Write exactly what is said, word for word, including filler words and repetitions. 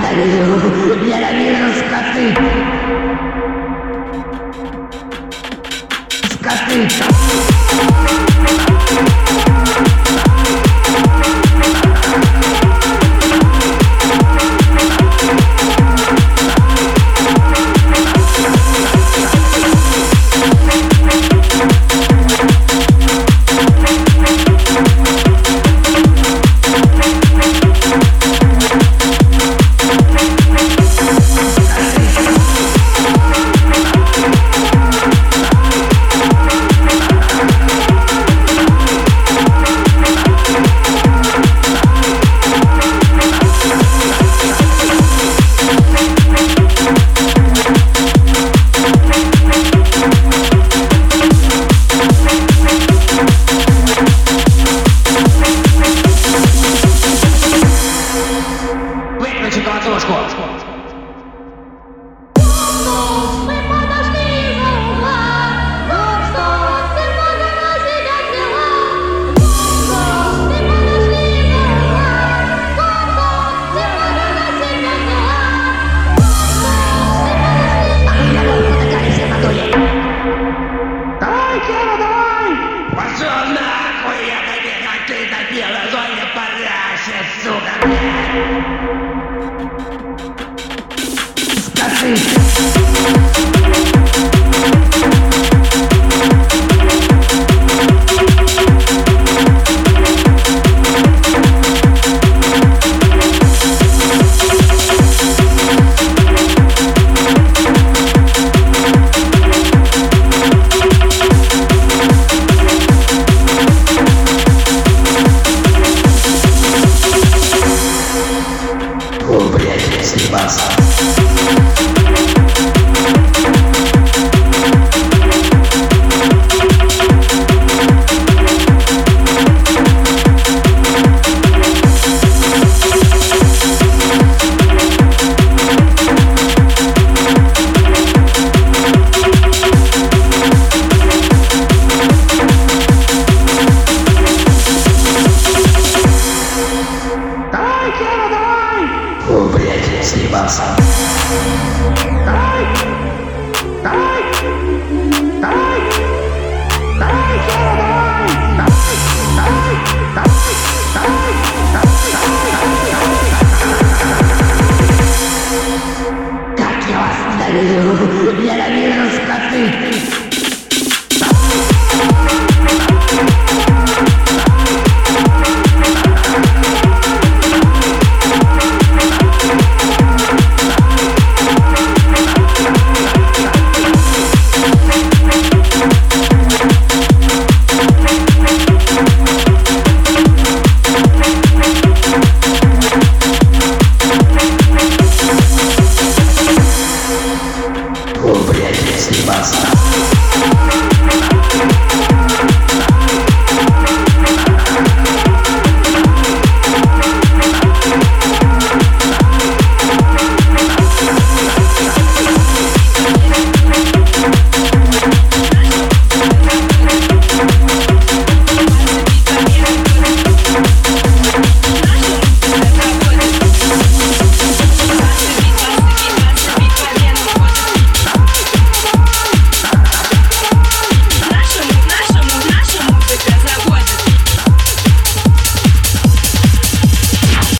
ненавижу, ненавижу скоты. Скоты. Выключи колотушку! Давай, Кера, давай! Пошел нахуй, я тебе как ты допела, зоне параще, сука, блядь! Скоты. О, блядь, я съебался. Давай, Кера, давай! О, блядь, я съебался. Давай! Давай! Давай! Давай, Кера, давай! Давай! Давай! Давай! Давай! Давай! Как я вас ненавижу! Ненавижу скоты!